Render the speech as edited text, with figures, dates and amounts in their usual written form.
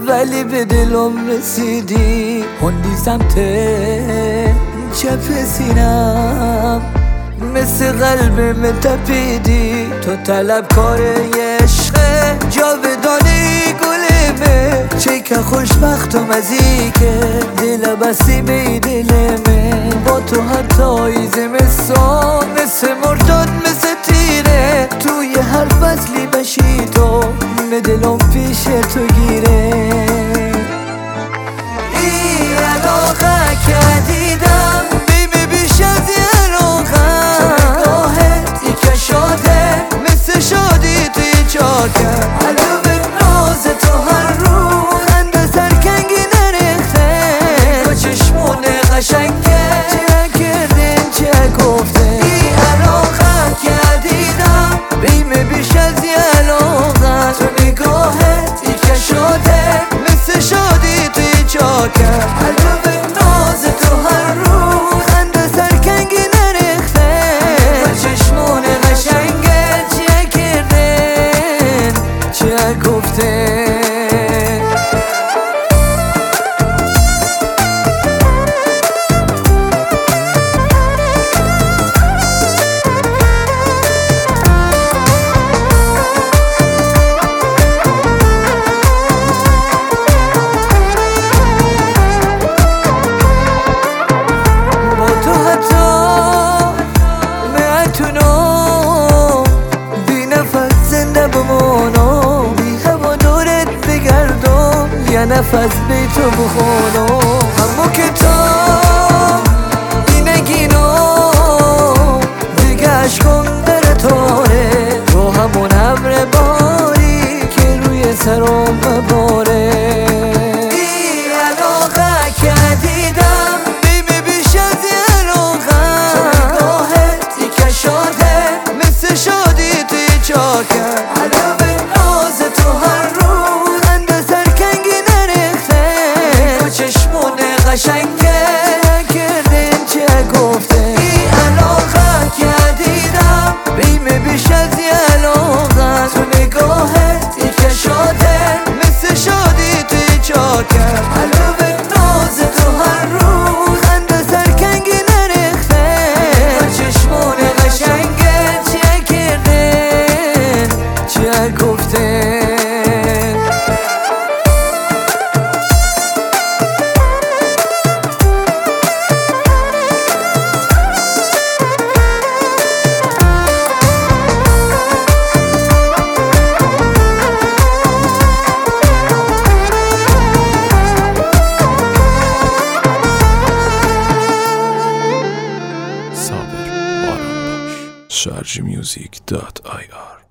ولی به دلم رسیدی. هندی سمت چپ سینم مثل قلبم تپیدی. تو طلبکار عشق جاودانی گلمه، چه خوشبخت و مزیکه دل بستی به دلمه. با تو حتی زمستان مثل مرداد مثل تیره، توی هر فصلی بشی تو به دلم پیش تو گیره. این علاقه که دیدم بیمی بیش از یه علاقه، تو نگاهت ای که شاده مثل شادی توی چاکر. علوم ناز تو هر رو خنده سرکنگی نریخته، تو چشمون قشنگه چه کردین چه گفته. این علاقه که دیدم بیمی بیش از یه علاقه، تو نگاهت ای که شاده مثل شادی توی چاکر. علوم ناز تو هر رو خنده سرکنگی نریخته، تو چشمون قشنگه چه کردین چه گفته. یه نفس بی تو بخونم همو کتاب این نگینو دیگه عشقم در تاره، تو همون ابر باری که روی سرم بباره. این علاقه که دیدم بیمی بیش از یه علاقه، تو نگاهت ای که شاده مثل شادی توی چاکر. علوم ناز تو هر رو قشنگه کردین چه گفته. این علاقه که دیدم بیمی بیش از یه علاقه، تو نگاهت ای که شاده مثل شادی توی چاکر. علوم ناز تو هر رو خنده سرکنگی نریخته، تو چشمون قشنگه چه کردین چه گفته. sharjmusic.ir